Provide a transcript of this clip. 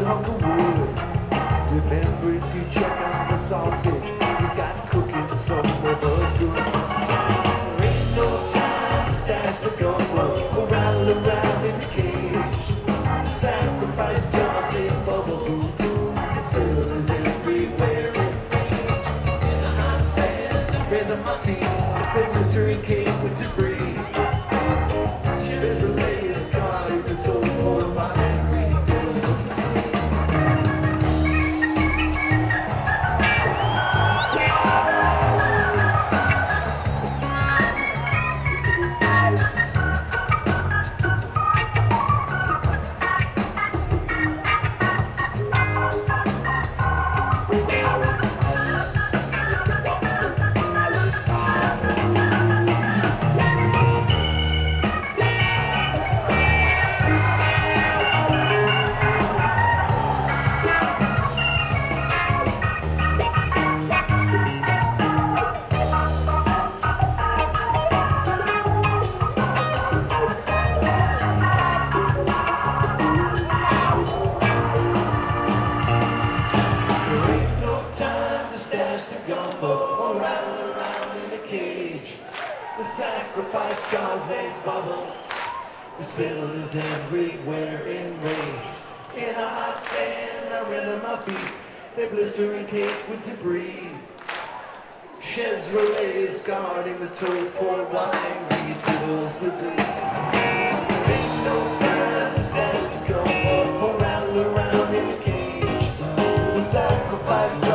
along the wood. Remember to check on the sausage. He's got cooking some more good. There ain't no time to stash the gun. We'll rattle around in the cage. The sacrifice jars make bubbles. The spill is everywhere in range. In the hot sand, the red on my feet. The blistering cake with debris. Shivers relay is caught in the toll for my angry bills. Or rattle around in a cage. The sacrifice jars make bubbles. The spittle is everywhere enraged. In a hot sand, I render my feet. They blister and cake with debris. Sheds relays guarding the toll for while angry deals with me. There ain't no time to stash the gun or rattle around in a cage. The sacrifice